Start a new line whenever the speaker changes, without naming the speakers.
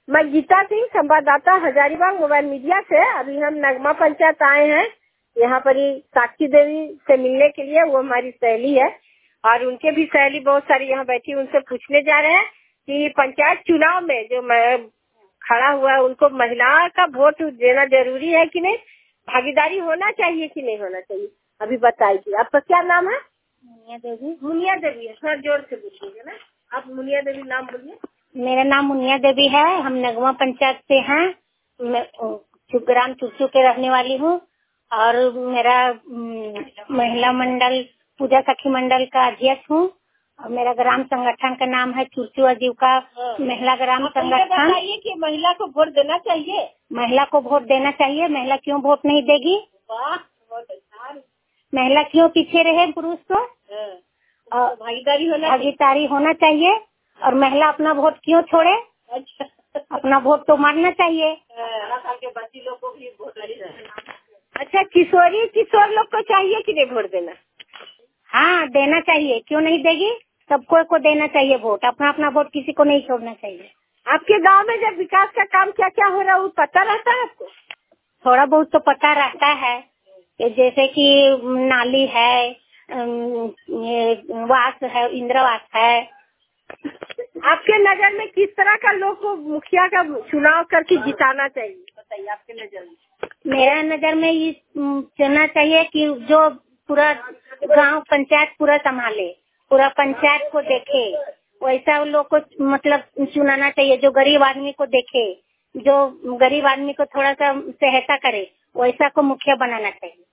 मैं गीता सिंह, संवाददाता, Hazaribagh mobile media से। अभी हम नगमा पंचायत आए हैं यहाँ पर ही साक्षी देवी से मिलने के लिए। वो हमारी सहेली है और उनके भी सहेली बहुत सारी यहाँ बैठी, उनसे पूछने जा रहे हैं कि पंचायत चुनाव में जो खड़ा हुआ है उनको महिला का वोट देना जरूरी है कि नहीं, भागीदारी होना चाहिए कि नहीं होना चाहिए। अभी बताइए, आपका क्या नाम है?
मुनिया देवी।
मुनिया देवी है, थोड़ा जोर से बोलिएगा ना। आप मुनिया देवी नाम बोलिए।
मेरा नाम मुनिया देवी है। हम नगमा पंचायत से हैं। मैं ग्राम चुचू के रहने वाली हूँ और मेरा महिला मंडल पूजा सखी मंडल का अध्यक्ष हूँ और मेरा ग्राम संगठन का नाम है चुचू आजीविका महिला ग्राम संगठन।
बताइए कि महिला को वोट देना चाहिए।
महिला को वोट देना चाहिए। महिला क्यों वोट नहीं देगी?
वाह, बहुत अच्छा।
महिला क्यों पीछे रहे पुरुष को?
और
भागीदारी होना चाहिए। और महिला अपना वोट क्यों छोड़े?
अच्छा,
अपना वोट तो मारना चाहिए।
बच्ची लोग को भी वोट अच्छा, किशोर लोग को चाहिए कि नहीं वोट देना?
हाँ, देना चाहिए। क्यों नहीं देगी? सबको को देना चाहिए वोट। अपना अपना वोट किसी को नहीं छोड़ना चाहिए।
आपके गांव में जब विकास का काम क्या क्या हो रहा है वो पता रहता है आपको?
थोड़ा बहुत तो पता रहता है, जैसे कि नाली है, ये वास है, इंदिरावास है।
आपके नजर में किस तरह का लोग को मुखिया का चुनाव करके जिताना चाहिए, बताइए आपके नजर में?
मेरा नजर में ये चुनना चाहिए कि जो पूरा गांव पंचायत पूरा संभाले, पूरा पंचायत को देखे, वैसा लोग को मतलब चुनाना चाहिए। जो गरीब आदमी को देखे, जो गरीब आदमी को थोड़ा सा सहायता करे, वैसा को मुखिया बनाना चाहिए।